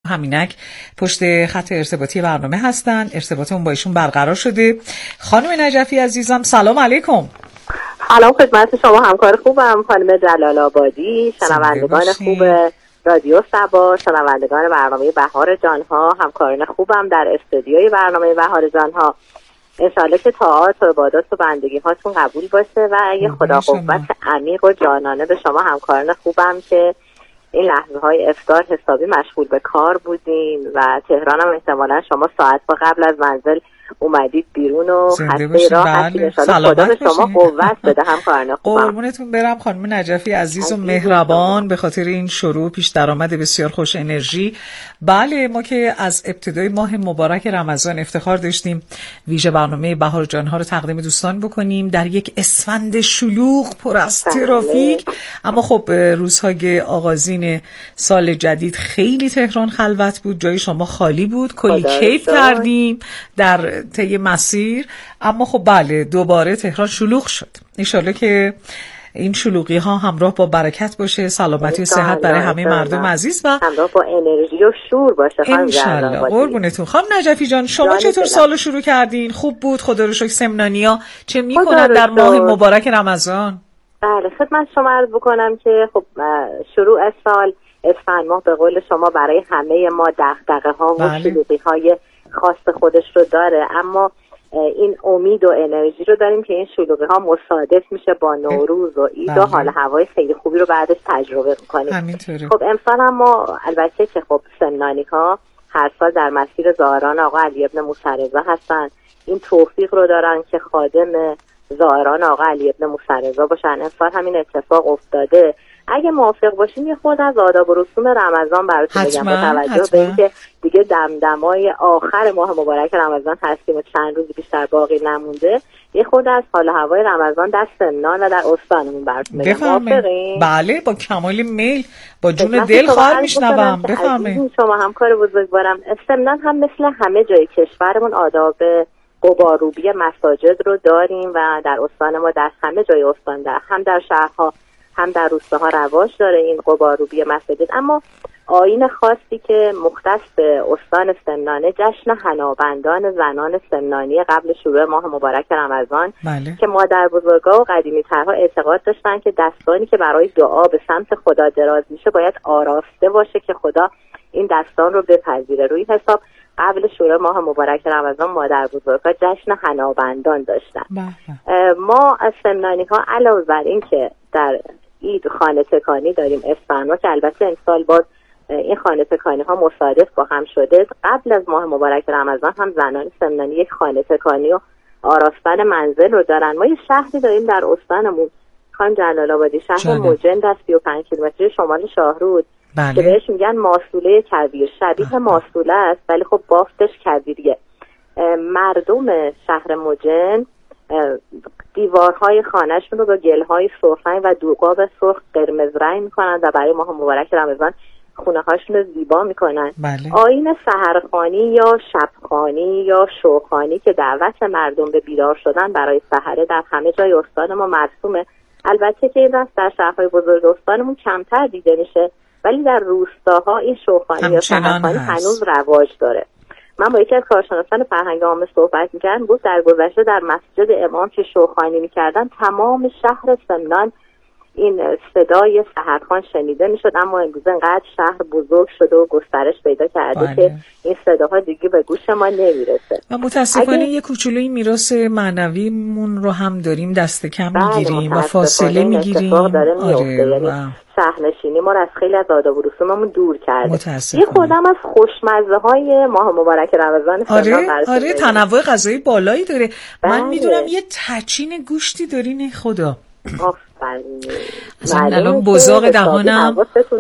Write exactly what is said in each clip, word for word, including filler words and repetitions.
همینک پشت خط ارتباطی برنامه هستن. ارتباطمون با ایشون برقرار شده. خانم نجفی عزیزم سلام علیکم. سلام خدمت شما همکار خوبم خانم جلال آبادی، شنوندگان خوب رادیو صبا، شنوندگان برنامه بهار جانها، همکاران خوبم در استودیوی برنامه بهار جانها. انشالله که طاعات و عبادات و بندگی هاتون قبول باشه و اگه خدا قوت عمیق و جانانه به شما همکاران خوبم که این لحظه های افطار حسابی مشغول به کار بودین و تهران هم احتمالا شما ساعت با قبل از منزل اومدید بیرون و خسته راه هستید. انشالله خدا به شما قوت بده همکاران خوبم. قربونتون برم خانم نجفی عزیز و مهربان به خاطر این شروع پیش درآمد بسیار خوش انرژی. بله ما که از ابتدای ماه مبارک رمضان افتخار داشتیم ویژه برنامه بهار جانها رو تقدیم دوستان بکنیم در یک اسفند شلوغ پر از ترافیک. اما خب روزهای آغازین سال جدید خیلی تهران خلوت بود، جای شما خالی بود، کلی کیف کردیم در طی مسیر. اما خب بله دوباره تهران شلوغ شد. انشالله که این شلوغی ها همراه با برکت باشه، سلامتی و صحت برای همه مردم عزیز و همراه با انرژی و شور باشه. انشالله. قربونتون. خانم نجفی جان شما چطور سالو شروع کردین؟ خوب بود خدا رو شکر. سمنانیا چه میکنن در ماه مبارک رمضان؟ بله خدمت شما عرض بکنم که خب شروع سال اسفند ماه به قول شما برای همه ما دغدغه ها و شلوغی های خاص خودش رو داره، اما این امید و انرژی رو داریم که این شلوغی ها مصادف میشه با نوروز و عید و حال هوای خیلی خوبی رو بعدش تجربه میکنیم. خب امسال هم ما البته که خب سمنانی ها هر سال در مسیر زائران آقا علی ابن موسی رضا هستن، این توفیق رو دارن که خادم زائران آقا علی ابن موسی رضا باشن. امسال همین اتفاق افتاده. اگه موافق باشیم یه خود از آداب و رسوم رمضان براتون بگم با توجه به اینکه دیگه دمدمای آخر ماه مبارک رمضان هستیم و چند روز بیشتر باقی نمونده، یه خود از حال هوای رمضان در سمنان و در استانمون براتون بگم. موافقین؟ بله با کمال میل، با جون دل خواهر میشنوم. بفرمایید. شما همکار بزرگوارم. سمنان هم مثل همه جای کشورمون آداب قباروبی مساجد رو داریم و در استان ما در همه جای استان در هم در شهرها هم در روستاها رواج داره این قباروبی مساجد. اما آیین خاصی که مختص به استان سمنانه جشن حنابندان زنان سمنانی قبل شروع ماه مبارک رمضان بله. که مادر بزرگا و قدیمی ترها اعتقاد داشتن که دستانی که برای دعا به سمت خدا دراز میشه باید آراسته باشه که خدا این دستان رو بپذیره. روی حساب قبل شروع ماه مبارک رمضان مادر بزرگا جشن حنابندان داشتن. بله. ما از سمنانی ها علاوه بر این که در عید خانه تکانی داریم اسفند که البته امسال باز این خانه تکانی ها مصادف با هم شده، قبل از ماه مبارک رمضان هم زنان سمنانی یک خانه تکانی و آراستن منزل رو دارن. ما یه شهری داریم در استانمون خانم جلال آبادی، شهر موجند از سی و پنج کیلومتری شمال شاهرود بله. که بهش میگن ماسوله کویر، شبیه ماسوله است ولی خب بافتش کویریه. مردم شهر موجند دیوارهای خانه‌شون رو با گل‌های سرخ رنگ و دوغاب سرخ قرمز رنگ میکنن و برای ماه مبارک رمضان خونه هاشون رو زیبا میکنن. بله. آیین سحرخوانی یا شبخوانی یا شوخوانی که دعوت مردم به بیدار شدن برای سحره در همه جای استان ما مرسومه. البته که این رسم در شهرهای بزرگ استانمون کمتر دیده میشه ولی در روستاها این شوخوانی یا سحرخوانی هنوز رواج داره. من با یکی از کارشناسان فرهنگ عامه صحبت می‌کردم، بود در گذشته در مسجد امام که شوخوانی می‌کردن تمام شهر سمنان این صدای سحرخوان شنیده می‌شد، اما امروز انقدر شهر بزرگ شده و گسترش پیدا کرده بله. که این صداها دیگه به گوش ما نمیرسه و متاسفانه اگه... یه کوچولوی میراث معنویمون رو هم داریم دست کم می‌گیریم و فاصله می‌گیریم. آره یعنی شهرنشینی ما رو از خیلی از آداب و رسوممون دور کرده. یه خودم از خوشمزه های ماه مبارک رمضان آره آره تنوع غذایی بالایی داره. بله. من میدونم یه تچین گوشتی دارین خدا. آفرین. مثلا الان بزاق دهانم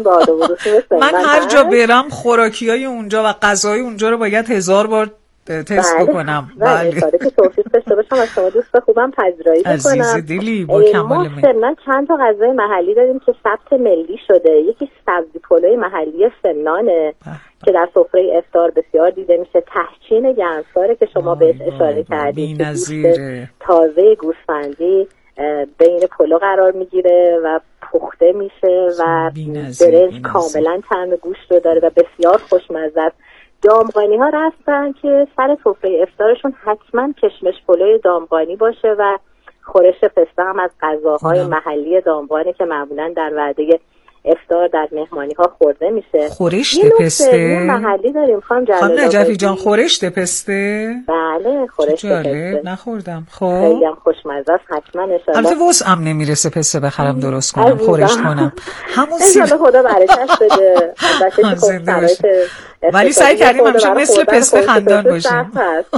من هر جا برم خوراکیای اونجا و غذای اونجا رو باید هزار بار تست بله. بکنم. بله بله که توفیق داشته باشم از شما دوست خوبم پذیرایی بکنم. عزیز دلی با کمال میل. ما چند تا غذای محلی داریم که ثبت ملی شده. یکی سبزی پلوی محلی سمنانه که در سفره افطار بسیار دیده میشه. تحچین گرمساره که شما بهش اشاره کردید، بی‌نظیره. تازه گوسفندی بین پلو قرار میگیره و پخته میشه و برنج کاملا طعم گوشت رو داره و بسیار خوشمزه است. دامغانی ها رفتن که سر سفره افطارشون حتما کشمش پلوی دامغانی باشه و خورش پسته هم از غذاهای محلی دامغانی که معمولا در وعده افطار در مهمانی ها خورده میشه. خورشت پسته محلی داریم خانم جلالی. خانم نجفی جان خورشت پسته؟ بله خورشت پسته. نخوردم. خب خیلی هم خوشمزه است، حتما ان شاء الله. البته وسعم نمیرسه پسته بخرم درست کنم خورشت کنم. همون سیر خدا برکت بده. البته ولی سعی کردیم همیشه مثل پسته خندان باشیم.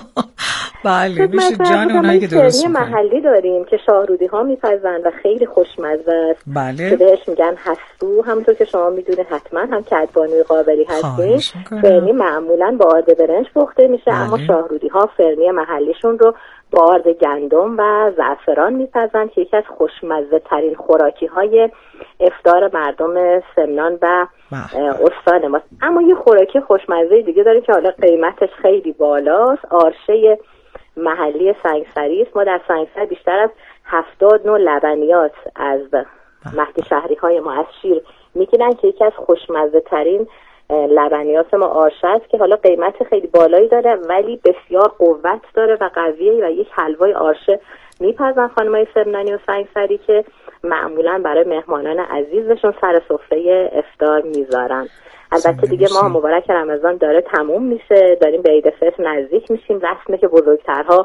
بله میشه جان اونایی که درست میکنن. محلی داریم که شاهرودی ها میپزن و خیلی خوشمزه است. بله. که بهش میگن هستو، همونطور که شما میدونید حتما هم کدبانوی قابلی هستین. فرنی معمولا با آرد برنج پخته میشه. بله. اما شاهرودی ها فرنی محلیشون رو با آرد گندم و زعفران میپزن که یکی از خوشمزه ترین خوراکی های افطار مردم سمنان و استان ماست. اما یه خوراکی خوشمزه دیگه داریم که حالا قیمتش خیلی بالاست، آرشه محلی سنگسری است. ما در سنگسر بیشتر از هفتاد نوع لبنیات از مهدی شهری های ما از شیر میگیرن که یکی از خوشمزه ترین لبنیات ما آرشه است که حالا قیمت خیلی بالایی داره ولی بسیار قوت داره و قویه و یک حلوای آرشه میپزن خانمای سمنانی و سنگسری که معمولا برای مهمانان عزیزشون سر سفره افطار میذارن. البته دیگه ما مبارک رمضان داره تموم میشه، داریم به عید فطر نزدیک میشیم. رسمه که بزرگترها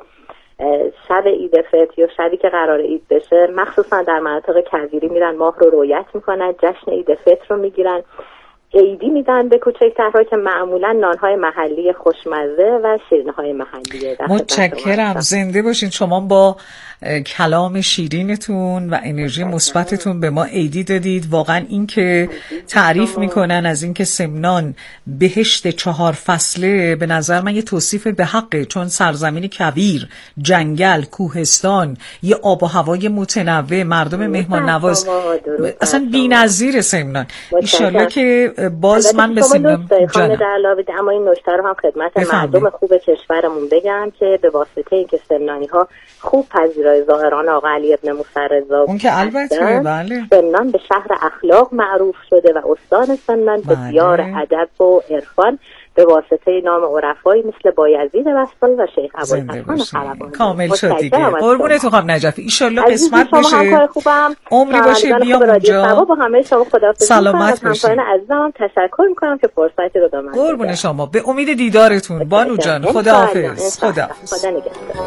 شب عید فطر یا شبی که قرار عید بشه مخصوصا در مناطق کویری میرن ماه رو رؤیت میکنن، جشن عید فطر رو میگیرن، عیدی میدن به کوچکترها که معمولا نانهای محلی خوشمزه و شیرینی‌های محلی. متشکرم، زنده باشین. شما با کلام شیرینتون و انرژی مثبتتون به ما عیدی دادید. واقعا این که تعریف میکنن از اینکه سمنان بهشت چهار فصله، به نظر من یه توصیف به حقه، چون سرزمینی کبیر، جنگل، کوهستان، یه آب و هوای متنوع، مردم مهمان نواز، اصلا بی‌نظیر سمنان. ان که باز من به سمنان جانم اما این نکته رو هم خدمت مردم خوب کشورمون بگم که به واسطه اینکه سمنانی ها خوب پذیرای ظاهران آقا علی ابن موسی رضا اون که البته بله سمنان به شهر اخلاق معروف شده و استان سمنان به دیار ادب و عرفان به واسطه نام عرفایی مثل بایزید وسطایی و شیخ ابوالحسن خلبانی. کامل شد دیگه. قربونتون خانم نجفی، ان شاءالله قسمت بشه، عمری باشه بیام اونجا. با همه شما خداحافظی. سلامت باشید. همکاران عزیزم تشکر میکنم که فرصتی رو دادن. قربون شما، به امید دیدارتون بانو جان. خداحافظ. خداحافظ. خدا نگهدار.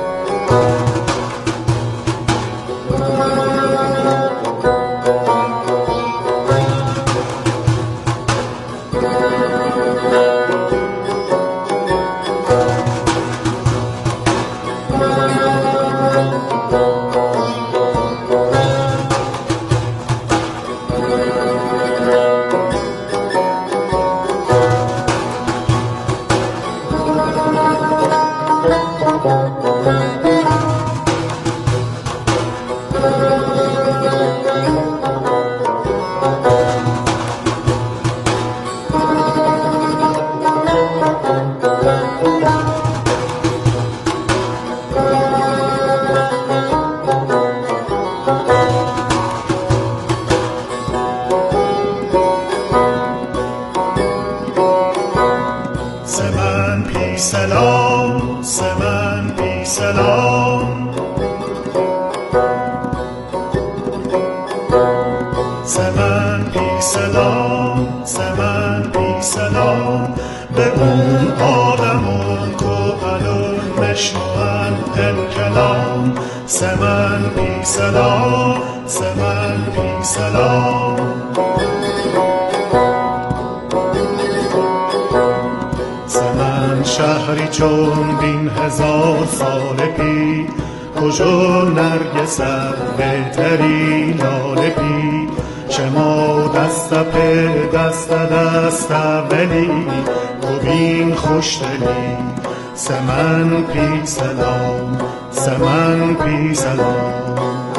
شهری چون بین هزار سال پی کجا نرگس بهتری لاله پی شما دست په دست دست ولی ببین خوشدلی سمن پی سلام سمن پی سلام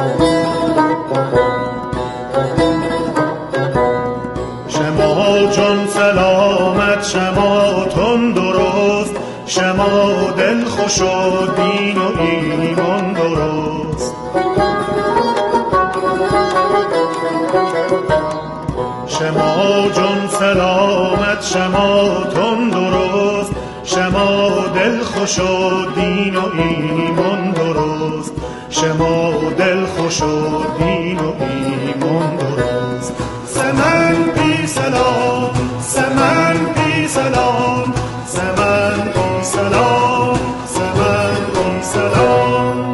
شما جان سلامت شما تون درست شما دل خوش و دین و ایمان درست شما جان سلامت، شما تن درست، شما دل خوش و دین و ایمان درست، شما دل خوش و دین و ایمان درست. سمن بی سلام، سمن بی سلام، سمن بی سلام، سمن بی سلام.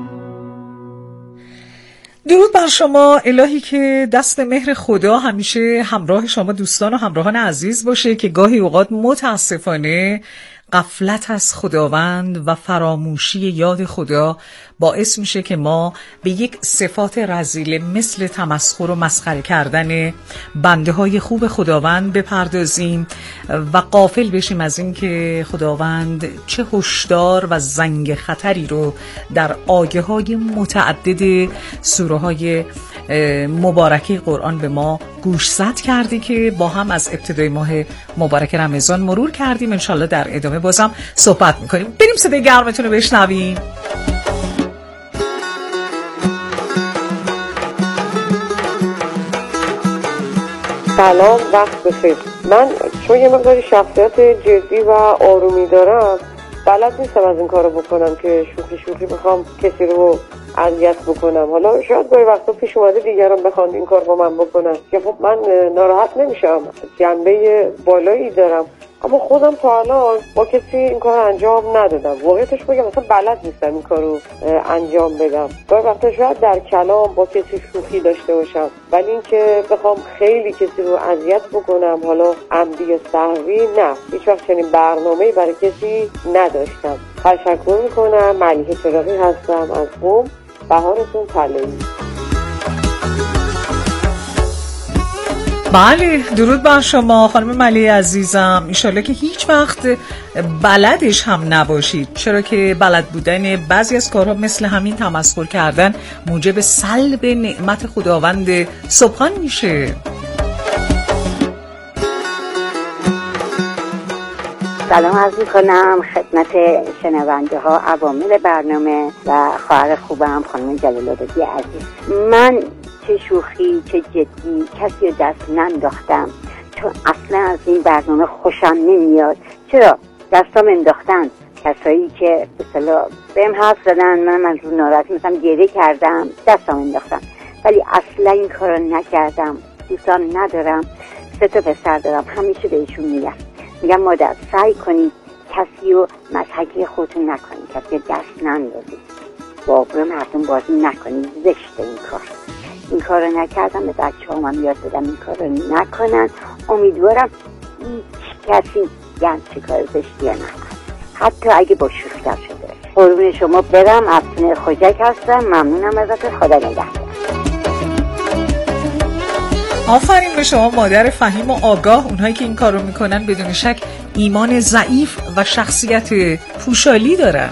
درود بر شما، الهی که دست مهر خدا همیشه همراه شما دوستان و همراهان عزیز باشه که گاهی اوقات متاسفانه غفلت از خداوند و فراموشی یاد خدا باعث میشه که ما به یک صفات رذیله مثل تمسخر و مسخره کردن بنده های خوب خداوند بپردازیم و غافل بشیم از این که خداوند چه هشدار و زنگ خطری رو در آیه های متعدد سوره های مبارکه قرآن به ما گوشزد کرده که با هم از ابتدای ماه مبارک رمضان مرور کردیم. انشالله در ادامه بازم صحبت میکنیم. بریم صدای گرمتون رو بشنویم. سلام، وقت بخیر. من چون یه مقداری شخصیت جدی و آرومی دارم بلد نیستم از این کارو بکنم که شوخی شوخی بخوام کسی رو اذیت بکنم. حالا شاید گاهی وقتا پیش اومده دیگران بخوان این کار با من بکنن که خب من ناراحت نمیشم، جنبه بالایی دارم، اما خودم تا الان با کسی این کار انجام ندادم. واقعیتش بگم مثلا بلد نیستم این کارو انجام بدم. گاهی وقتا شاید در کلام با کسی شوخی داشته باشم، ولی اینکه بخوام خیلی کسی رو اذیت بکنم حالا عمدی یا سهوی نه، هیچ وقت چنین برنامه‌ای برای کسی نداشتم. تشکر میکنم. ملیحه چراغی هستم از قم. بهارتون طلایی. بله، درود بر شما خانم ملیحه عزیزم. انشالله که هیچ وقت بلدش هم نباشید، چرا که بلد بودن بعضی از کارها مثل همین تمسخر کردن موجب سلب نعمت خداوند سبحان میشه. سلام عرض میکنم خدمت شنونده ها، عوامل برنامه و خواهر خوبم خانم جلال‌آبادی عزیز. من چه شوخی چه جدی کسی رو دست ننداختم، چون اصلا از این برنامه خوشم نمیاد. چرا؟ دستم انداختن کسایی که به اصطلاح بهم حرف زدن، منم از رو ناراحتی مثلا گریه کردم، دستم انداختن، ولی اصلا این کارو نکردم. دوستان ندارم، سه تا پسر دارم، همیشه بهشون میگم میگم مادر سعی کنید کسی رو مضحکه خودتون نکنید، کسی رو دست نندازید، با آبروی مردم بازی نکنید، زشته این کار. این کار رو نکردم، به بچه هم یاد دادم این کار رو نکنن. امیدوارم هیچ کسی همچین کار زشتی نکنه، حتی اگه با شوخی شده. قربون شما برم. افسانه خوجک هستم. ممنونم ازت. خدا نگهدار. آفرین به شما مادر فهیم و آگاه. اونهایی که این کار رو میکنن بدون شک ایمان ضعیف و شخصیت پوشالی دارن.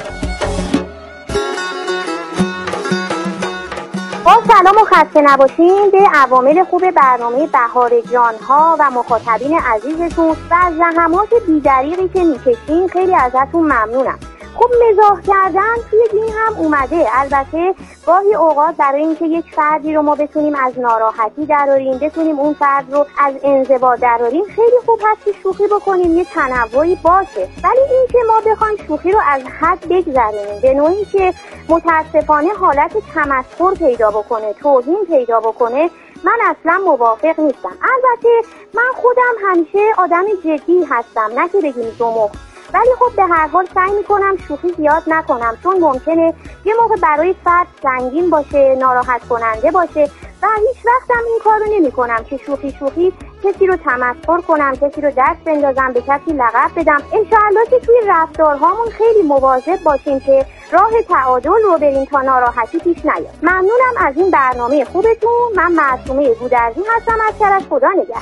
با سلام و خسته نباشین به عوامل خوب برنامه بهار جانها و مخاطبین عزیزتون و از زحمات بی‌دریغی که میکشین خیلی ازتون ممنونم. خب مزاح کردن توی دین هم اومده. البته گاهی اوقات برای اینکه یک فردی رو ما بتونیم از ناراحتی دراریم، بتونیم اون فرد رو از انزوا دراریم، خیلی خوب هست که شوخی بکنیم، یه تنوعی باشه. ولی اینکه ما بخوایم شوخی رو از حد بگذرونیم به نوعی که متاسفانه حالت تمسخر پیدا بکنه، توهین پیدا بکنه، من اصلا موافق نیستم. البته من خودم همیشه آدم جدی هستم، نه که بگیم زمخ، ولی خب به هر حال سعی میکنم شوخی زیاد نکنم، چون ممکنه یه موقع برای فرد سنگین باشه، ناراحت کننده باشه و هیچ وقتم این کارو نمیکنم که شوخی شوخی کسی رو تمسخر کنم، کسی رو دست بندازم، به کسی لقب بدم. انشاءالله که توی رفتارهامون خیلی مواظب باشیم که راه تعادل رو بریم تا ناراحتی پیش نیاد. ممنونم از این برنامه خوبتون. من معصومه گودرزی هستم از طرف. خدا نگهدار.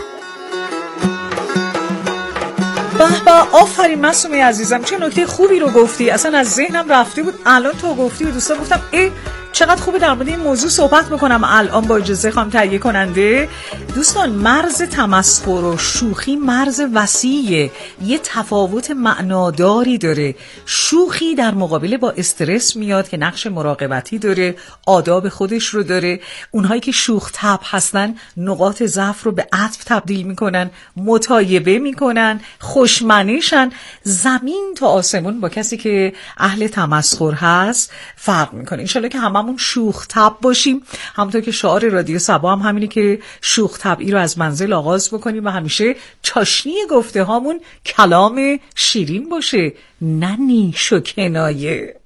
به به، آفرین معصومه عزیزم، چه نکته خوبی رو گفتی، اصلا از ذهنم رفته بود. الان تو گفتی و دوستان گفتم ای چقدر خوبه در مورد این موضوع صحبت بکنم الان با اجازه خانم تهیه کننده. دوستان، مرز تمسخر و شوخی مرز وسیعه، یه تفاوت معناداری داره. شوخی در مقابله با استرس میاد که نقش مراقبتی داره، آداب خودش رو داره. اونهایی که شوخ طبع هستن نقاط ضعف رو به عطف تبدیل میکنن، متایبه میکنن، خوشمنشن. زمین تا آسمون با کسی که اهل تمسخر هست فرق میکنه. انشالله که هممون شوخ طبع باشیم، همونطور که شعار رادیو صبا هم همینه که شوخ طبعی رو از منزل آغاز بکنیم و همیشه چاشنی گفته هامون کلام شیرین باشه، نه نیش و کنایه.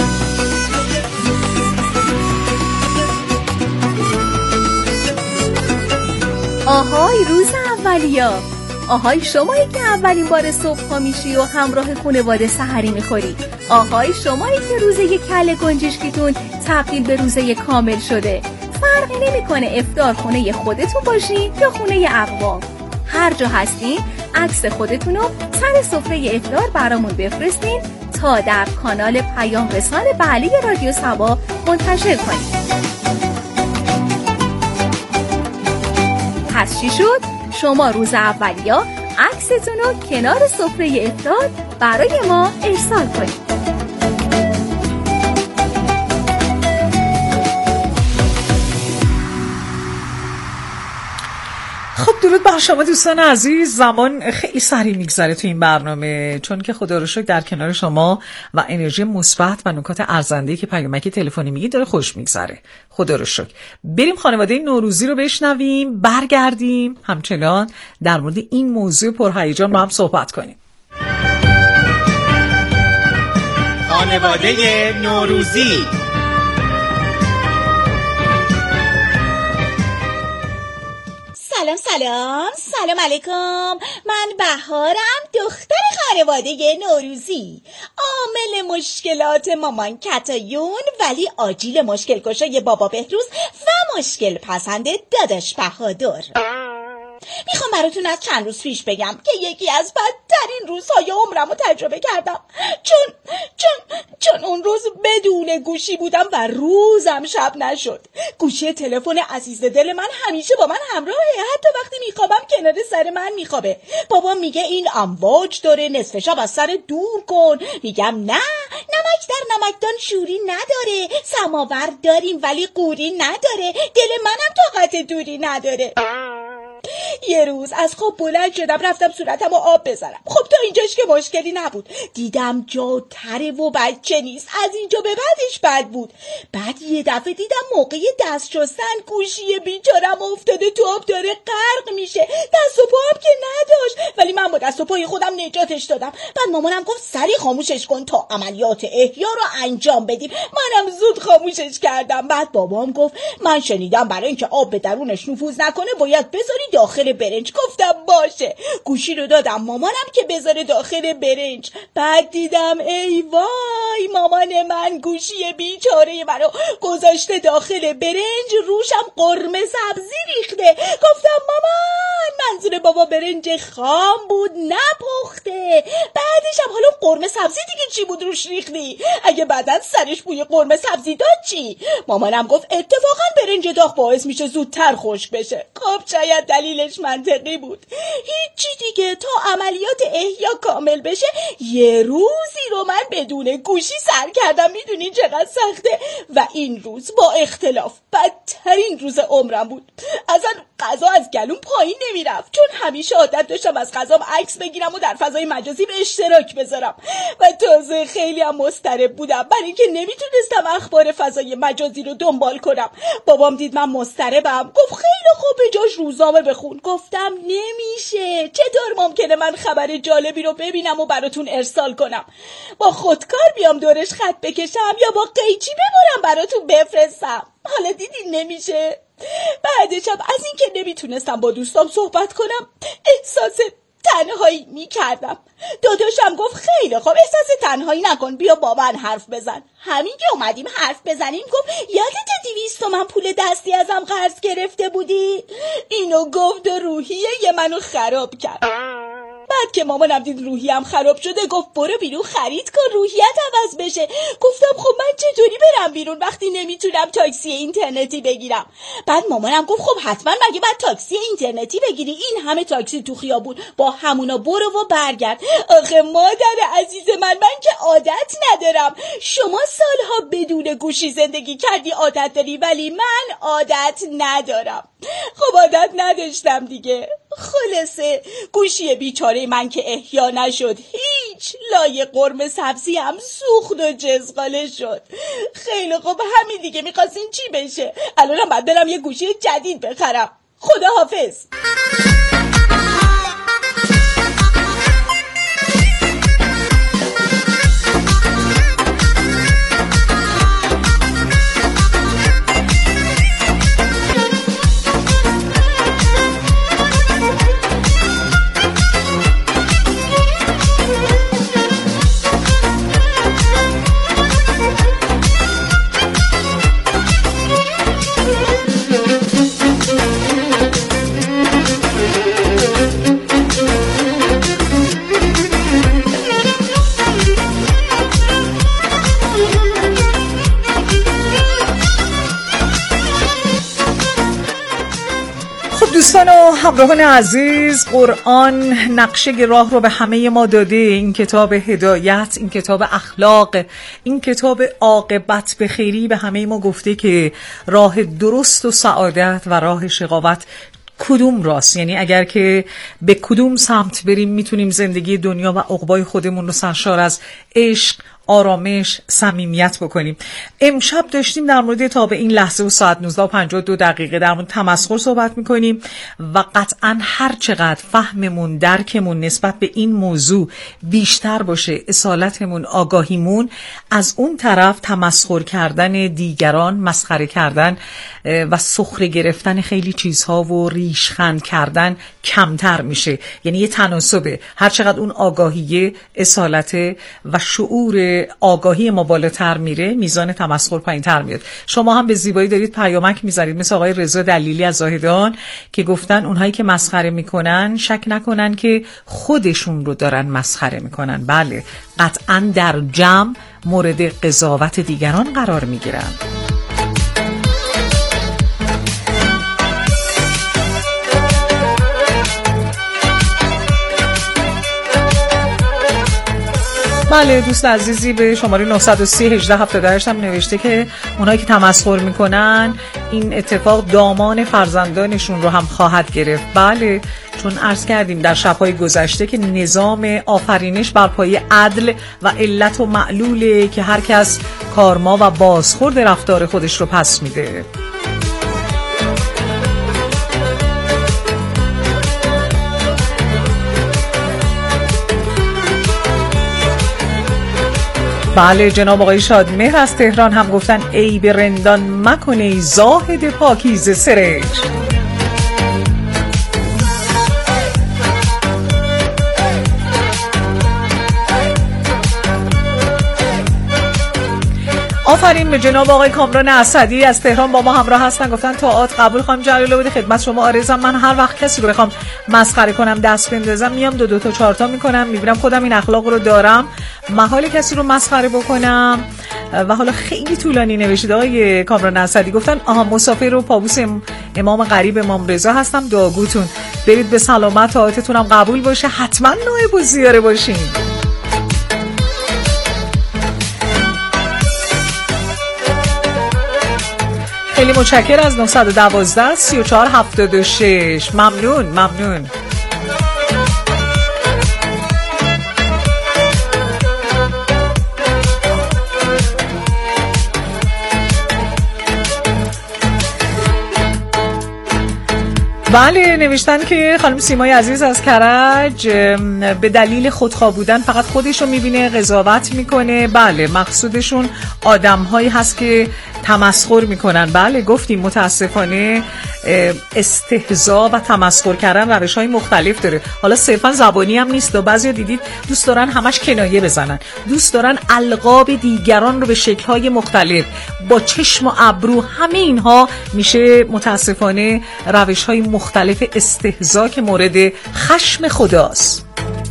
آهای روز اولیا، آهای شمایی که اولین بار صبح ها میشی و همراه خانواده سحری میخوری، آهای شمایی که روزه یک کله گنجشکیتون تبدیل به روزه کامل شده. فرقی نمیکنه افطار خونه خودتون باشین یا خونه اقوام، هر جا هستین عکس خودتون رو سر سفره افطار برامون بفرستین تا در کانال پیام رسان بله رادیو صبا منتشر کنید. پس چی شد؟ شما روز اولیا عکستون رو کنار سفره افطار برای ما ارسال کنید. خب درود بر شما دوستان عزیز. زمان خیلی سریع میگذره تو این برنامه، چون که خدا رو شکر در کنار شما و انرژی مثبت و نکات ارزنده‌ای که پیامک تلفنی میگی داره خوش میگذره. خدا رو شکر. بریم خانواده نوروزی رو بشنویم، برگردیم همچنان در مورد این موضوع پرهیجان با هم صحبت کنیم. خانواده نوروزی. سلام سلام سلام علیکم، من بهارم، دختر خانواده نوروزی، عامل مشکلات مامان کتایون ولی آجیل مشکل کشای بابا بهروز و مشکل پسند داداش بهادر. میخوام براتون از چند روز پیش بگم که یکی از بدترین روزهای عمرم رو تجربه کردم، چون چون چون اون روز بدون گوشی بودم و روزم شب نشد. گوشی تلفن عزیز دل من همیشه با من همراهه، حتی وقتی میخوابم کنار سر من میخوابه. بابا میگه این امواج داره، نصف شب از سر دور کن. میگم نه، نمک در نمکدان شوری نداره، سماور داریم ولی قوری نداره، دل منم طاقت دوری نداره. یه روز از خواب بلند شدم رفتم صورتم و آب بزنم. خب تا اینجاش که مشکلی نبود، دیدم جا تره و بچه نیست، از اینجا به بعدش بد بود. بعد یه دفعه دیدم موقع دست شستن گوشی بیچارم افتاده تو آب داره غرق میشه. دست و پا هم که نداشت، ولی من با دست و پای خودم نجاتش دادم. بعد مامانم گفت سری خاموشش کن تا عملیات احیا رو انجام بدیم. منم زود خاموشش کردم. بعد بابام گفت من شنیدم برای اینکه آب به درونش نفوذ نکنه باید بذاری داخل برنج. گفتم باشه. گوشی رو دادم مامانم که بذاره داخل برنج. بعد دیدم ای وای، مامان من گوشی بیچاره منو گذاشته داخل برنج، روشم قرمه سبزی ریخته. گفتم مامان، منظور بابا برنج خام بود نپخته. بعدش هم حالا قرمه سبزی دیگه چی بود روش ریختی؟ اگه بعدن سرش بوی قرمه سبزی داد چی؟ مامانم گفت اتفاقا برنج داغ باعث میشه زودتر خشک بشه. خب شاید دلیلش منطقی بود. هیچی دیگه، تا عملیات احیا کامل بشه یه روزی رو من بدون گوشی سر کردم. میدونی چقدر سخته؟ و این روز با اختلاف بدترین روز عمرم بود. اصلا غذا از گلوم پایین نمیرفت، چون همیشه عادت داشتم از غذام عکس بگیرم و در فضای مجازی به اشتراک بذارم و تازه خیلی هم مضطرب بودم برای اینکه نمیتونستم اخبار فضای مجازی رو دنبال کنم. بابام دید من مضطربم، گفت خیلی خوب به جاش روزنامه بخون. گفتم نمیشه، چطور ممکنه من خبر جالبی رو ببینم و براتون ارسال کنم؟ با خودکار بیام دورش خط بکشم یا با قیچی ببرم براتون بفرستم؟ حالا دیدین نمیشه. بعدش هم از این که نمیتونستم با دوستام صحبت کنم احساس تنهایی میکردم. داداشم گفت خیلی خوب، احساس تنهایی نکن، بیا با من حرف بزن. همین که اومدیم حرف بزنیم گفت یادت دویست تومن پول دستی ازم قرض گرفته بودی؟ اینو گفت و روحیه یه منو خراب کرد. بعد که مامانم دید روحیم خراب شده گفت برو بیرون خرید کن روحیت عوض بشه. گفتم خب من چطوری برم بیرون وقتی نمیتونم تاکسی اینترنتی بگیرم؟ بعد مامانم گفت خب حتما مگه بعد تاکسی اینترنتی بگیری؟ این همه تاکسی تو خیابون، با همونا برو و برگرد. آخه مادر عزیز من، من که عادت ندارم. شما سالها بدون گوشی زندگی کردی عادت داری، ولی من عادت ندارم. خب عادت نداشتم دیگه. خلاصه گوشی بیچاره من که احیا نشد، هیچ لایه قرمه سبزی هم سوخت و جزغاله شد. خیلی خب همین دیگه، میخواستین چی بشه؟ الانم باید برم یه گوشی جدید بخرم. خدا حافظ. دوستان و همراهان عزیز، قرآن نقشه راه رو به همه ما داده. این کتاب هدایت، این کتاب اخلاق، این کتاب عاقبت به خیری به همه ما گفته که راه درست و سعادت و راه شقاوت کدوم راست، یعنی اگر که به کدوم سمت بریم میتونیم زندگی دنیا و عقبای خودمون رو سرشار از عشق، آرامش، صمیمیت بکنیم. امشب داشتیم در مورد تا به این لحظه و ساعت نوزده و پنجاه و دو دقیقه در مورد تمسخر صحبت میکنیم و قطعا هر چقدر فهممون، درکمون نسبت به این موضوع بیشتر باشه، اصالتمون، آگاهیمون، از اون طرف تمسخر کردن دیگران، مسخره کردن و سخره گرفتن خیلی چیزها و ریشخند کردن کمتر میشه. یعنی یه تناسبه، هر چقدر اون آگاهی، اصالت و شعور آگاهی ما بالاتر میره، میزان تمسخر پایینتر میاد. شما هم به زیبایی دارید پیامک میذارید، مثل آقای رضا دلیلی از زاهدان که گفتن اونهایی که مسخره میکنن شک نکنن که خودشون رو دارن مسخره میکنن. بله، قطعا در جمع مورد قضاوت دیگران قرار میگیرن. بله، دوست عزیزی به شماره نه صفر سه هجده هفتاد و هشت هم نوشته که اونایی که تمسخر میکنن این اتفاق دامان فرزندانشون رو هم خواهد گرفت. بله، چون عرض کردیم در شب‌های گذشته که نظام آفرینش بر پایه عدل و علت و معلوله که هر کس کارما و بازخورد رفتار خودش رو پس میده. بله، جناب آقای شادمهر از تهران هم گفتن ای به رندان مکنه ای زاهد پاکیزه سرش. آفرین به جناب آقای کامران اسدی از تهران با ما همراه هستن، گفتن طاعات قبول. خانم جلال آبادی خدمت شما آرزم. من هر وقت کسی رو بخوام مسخره کنم، دست بندازم، میام دو دو تا چهار تا میکنم، میبینم خودم این اخلاق رو دارم، محال کسی رو مسخره بکنم. و حالا خیلی طولانی نوشید آقای کامران اسدی، گفتن آها مسافر و پابوس امام غریب امام رضا هستم، دعاگوتون برید به سلامت، طاعتتون هم قبول باشه، حتما نائب الزیاره باشین. خیلی متشکر از نه یک دو سه و چهار هفتاد و شش. ممنون ممنون. بله، نوشتن که خانم سیمای عزیز از کرج به دلیل خودخواه بودن فقط خودش رو میبینه، قضاوت میکنه. بله، مقصودشون آدم هایی هست که تمسخر میکنن. بله، گفتیم متاسفانه استهزا و تمسخر کردن روش های مختلف داره. حالا صرفا زبانی هم نیست، بعضیا دیدید دوست دارن همش کنایه بزنن، دوست دارن القاب دیگران رو به شکل های مختلف با چشم و ابرو، همه اینها میشه متاسفانه روش های مختلف استهزا که مورد خشم خداست.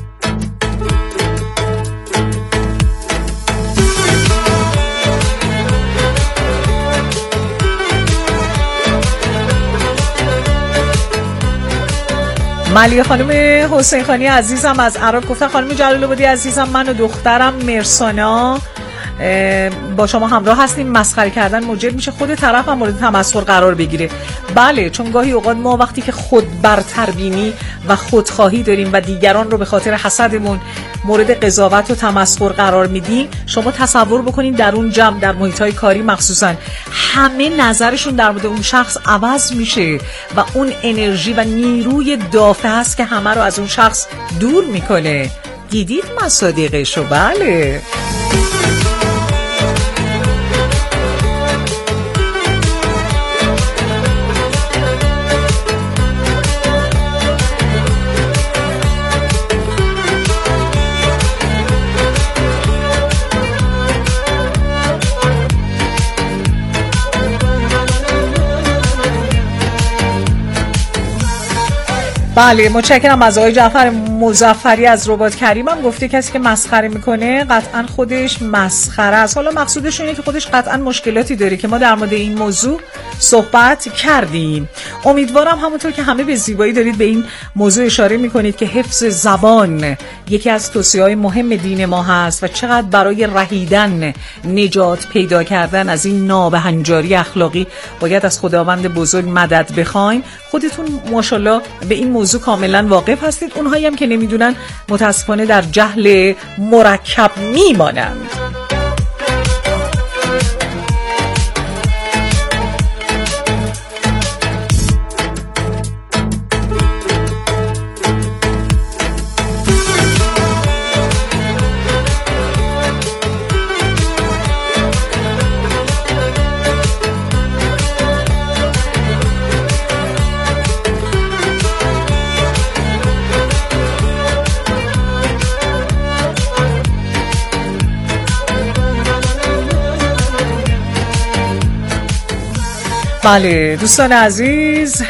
ملیه خانم حسین خانی عزیزم از عراق گفتن خانم جلال آبادی عزیزم، من و دخترم مرسانا با شما همراه هستیم. مسخره کردن موجب میشه خود طرف هم مورد تمسخر قرار بگیره. بله، چون گاهی اوقات ما وقتی که خود برتربینی و خودخواهی داریم و دیگران رو به خاطر حسدمون مورد قضاوت و تمسخر قرار میدیم، شما تصور بکنین در اون جمع، در محیط‌های کاری مخصوصا، همه نظرشون در مورد اون شخص عوض میشه و اون انرژی و نیروی دافع هست که همه رو از اون شخص دور میکنه. دیدید مصادیقشو؟ بله. بله، متشکرم از آقای جعفر مظفری از رباط کریم. هم گفته کسی که مسخره میکنه قطعا خودش مسخره است. حالا مقصودش اینه که خودش قطعا مشکلاتی داره که ما در مورد این موضوع صحبت کردیم. امیدوارم همونطور که همه به زیبایی دارید به این موضوع اشاره میکنید که حفظ زبان یکی از توصیه‌های مهم دین ما هست و چقدر برای رهیدن، نجات پیدا کردن از این نابهنجاری اخلاقی باید از خداوند بزرگ مدد بخوایم. خودتون ماشاءالله به این موضوع کاملا واقف هستید. اونهایی هم که نمیدونن متاسفانه در جهل مرکب میمانند. بله دوستان عزیز،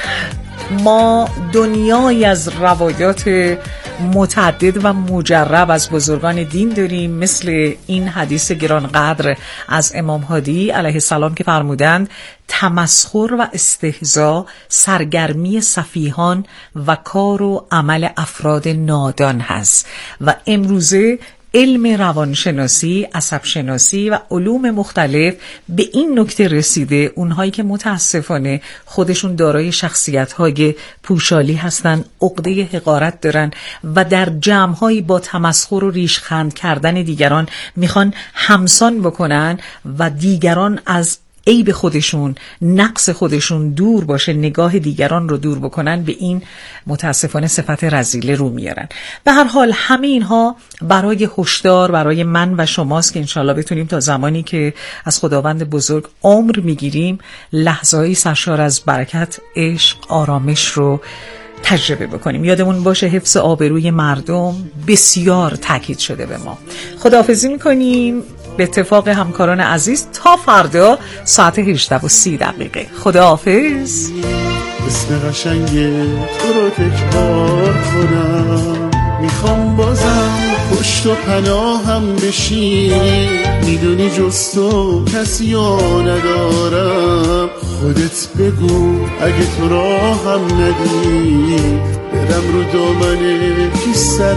ما دنیای از روایات متعدد و مجرب از بزرگان دین داریم، مثل این حدیث گرانقدر از امام هادی علیه السلام که فرمودند تمسخر و استهزاء سرگرمی سفیهان و کار و عمل افراد نادان هست. و امروزه علم روانشناسی، عصبشناسی و علوم مختلف به این نکته رسیده، اونهایی که متاسفانه خودشون دارای شخصیت‌های پوشالی هستن، عقده حقارت دارن و در جمع‌هایی با تمسخر و ریشخند کردن دیگران میخوان همسان بکنن و دیگران از عیب خودشون، نقص خودشون دور باشه، نگاه دیگران رو دور بکنن، به این متاسفانه صفت رذیله رو میارن. به هر حال همه اینها برای هشدار برای من و شماست که انشالله بتونیم تا زمانی که از خداوند بزرگ عمر میگیریم لحظه‌ای سرشار از برکت، عشق، آرامش رو تجربه بکنیم. یادمون باشه حفظ آبروی مردم بسیار تاکید شده به ما. خداحافظی میکنیم به اتفاق همکاران عزیز تا فردا ساعت هجده و سی دقیقه. خداحافظ. اسم قشنگ تو رو تکرار کنم، میخوام بازم پشت و پناهم بشی، میدونی جز تو کسی ها ندارم، خودت بگو اگه تو راهم ندی، برم رو دامنه کی سر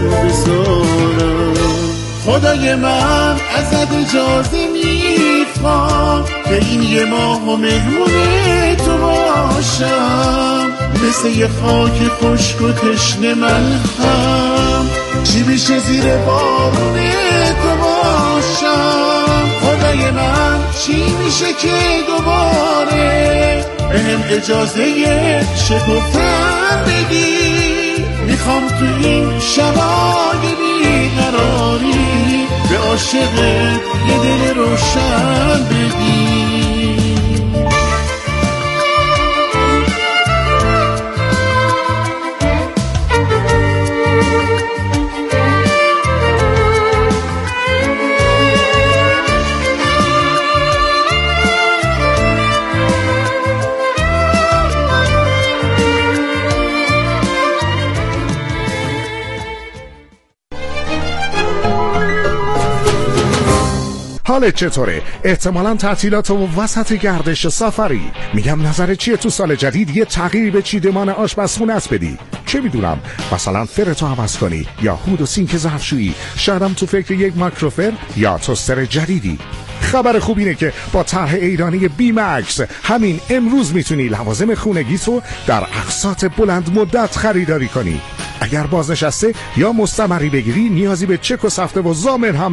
بذارم. خدای من ازت اجازه میخوام که این یه ماه و مهمون تو باشم، مثل یه خاک خشک و تشنه من هم، چی میشه زیر بارون تو باشم. خدای من چی میشه که دوباره بهم اجازه شکفتن بدی، میخوام تو این شبای بیقراری به عاشقت یه دل روشن بدی. حالت چطوره؟ احتمالاً تعطیلات و وسط گردش سفری. میگم نظر چیه تو سال جدید یه تغییر به چیدمان آشپزخونه‌ات بدی؟ چه میدونم، مثلا فرتو عوض کنی یا هود و سینک ظرفشویی. شایدم تو فکر یک مایکروفر یا توستر جدیدی. خبر خوب اینه که با طرح ایرانی بی مکس همین امروز میتونی لوازم خونگیتو در اقساط بلند مدت خریداری کنی. اگر بازنشسته یا مستمری بگیری نیازی به چک و سفته و ضامن هم